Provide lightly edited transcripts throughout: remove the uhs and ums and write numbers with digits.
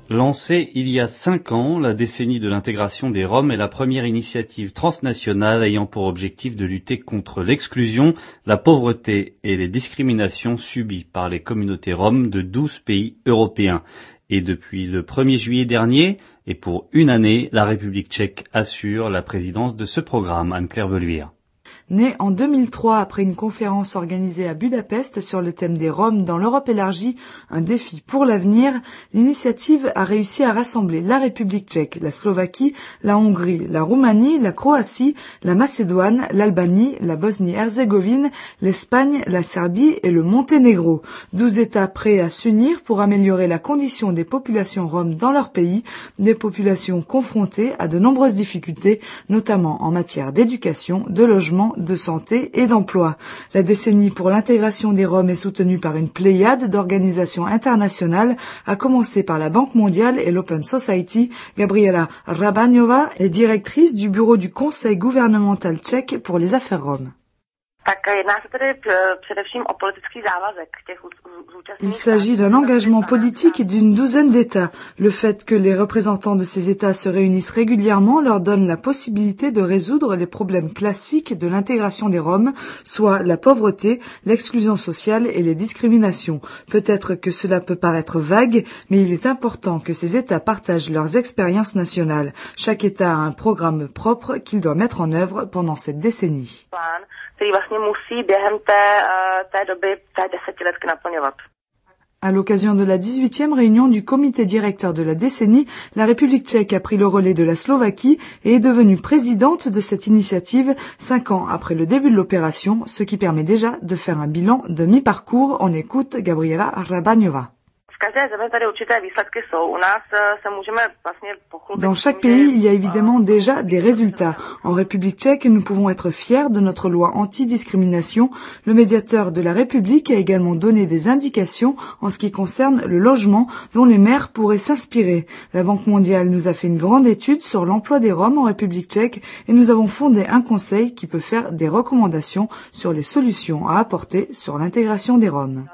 Lancée il y a 5 ans, la décennie de l'intégration des Roms est la première initiative transnationale ayant pour objectif de lutter contre l'exclusion, la pauvreté et les discriminations subies par les communautés roms de 12 pays européens. Et depuis le 1er juillet dernier, et pour une année, la République tchèque assure la présidence de ce programme. Anne-Claire Veluire. Née en 2003 après une conférence organisée à Budapest sur le thème des Roms dans l'Europe élargie, un défi pour l'avenir, l'initiative a réussi à rassembler la République tchèque, la Slovaquie, la Hongrie, la Roumanie, la Croatie, la Macédoine, l'Albanie, la Bosnie-Herzégovine, l'Espagne, la Serbie et le Monténégro. 12 États prêts à s'unir pour améliorer la condition des populations roms dans leur pays, des populations confrontées à de nombreuses difficultés, notamment en matière d'éducation, de logement, de santé et d'emploi. La décennie pour l'intégration des Roms est soutenue par une pléiade d'organisations internationales, à commencer par la Banque mondiale et l'Open Society. Gabriela Hrabaňová est directrice du bureau du Conseil gouvernemental tchèque pour les affaires roms. Il s'agit d'un engagement politique d'une douzaine d'États. Le fait que les représentants de ces États se réunissent régulièrement leur donne la possibilité de résoudre les problèmes classiques de l'intégration des Roms, soit la pauvreté, l'exclusion sociale et les discriminations. Peut-être que cela peut paraître vague, mais il est important que ces États partagent leurs expériences nationales. Chaque État a un programme propre qu'il doit mettre en œuvre pendant cette décennie. À l'occasion de la 18e réunion du comité directeur de la décennie, la République tchèque a pris le relais de la Slovaquie et est devenue présidente de cette initiative 5 ans après le début de l'opération, ce qui permet déjà de faire un bilan de mi-parcours. On écoute Gabriela Hrabaňová. Dans chaque pays, il y a évidemment déjà des résultats. En République tchèque, nous pouvons être fiers de notre loi anti-discrimination. Le médiateur de la République a également donné des indications en ce qui concerne le logement dont les maires pourraient s'inspirer. La Banque mondiale nous a fait une grande étude sur l'emploi des Roms en République tchèque et nous avons fondé un conseil qui peut faire des recommandations sur les solutions à apporter sur l'intégration des Roms.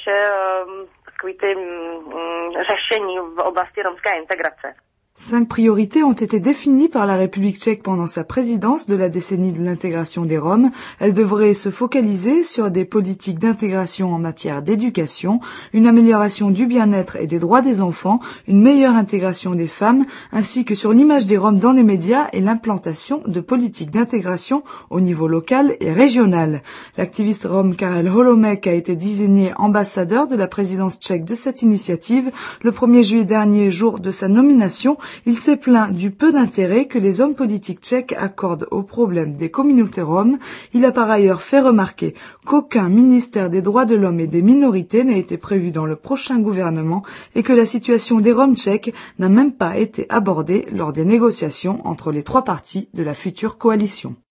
Řešení v oblasti romské integrace. 5 priorités ont été définies par la République tchèque pendant sa présidence de la décennie de l'intégration des Roms. Elle devrait se focaliser sur des politiques d'intégration en matière d'éducation, une amélioration du bien-être et des droits des enfants, une meilleure intégration des femmes, ainsi que sur l'image des Roms dans les médias et l'implantation de politiques d'intégration au niveau local et régional. L'activiste rom Karel Holomek a été désigné ambassadeur de la présidence tchèque de cette initiative. Le 1er juillet dernier, jour de sa nomination, il s'est plaint du peu d'intérêt que les hommes politiques tchèques accordent aux problèmes des communautés roms. Il a par ailleurs fait remarquer qu'aucun ministère des droits de l'homme et des minorités n'a été prévu dans le prochain gouvernement et que la situation des Roms tchèques n'a même pas été abordée lors des négociations entre les 3 partis de la future coalition.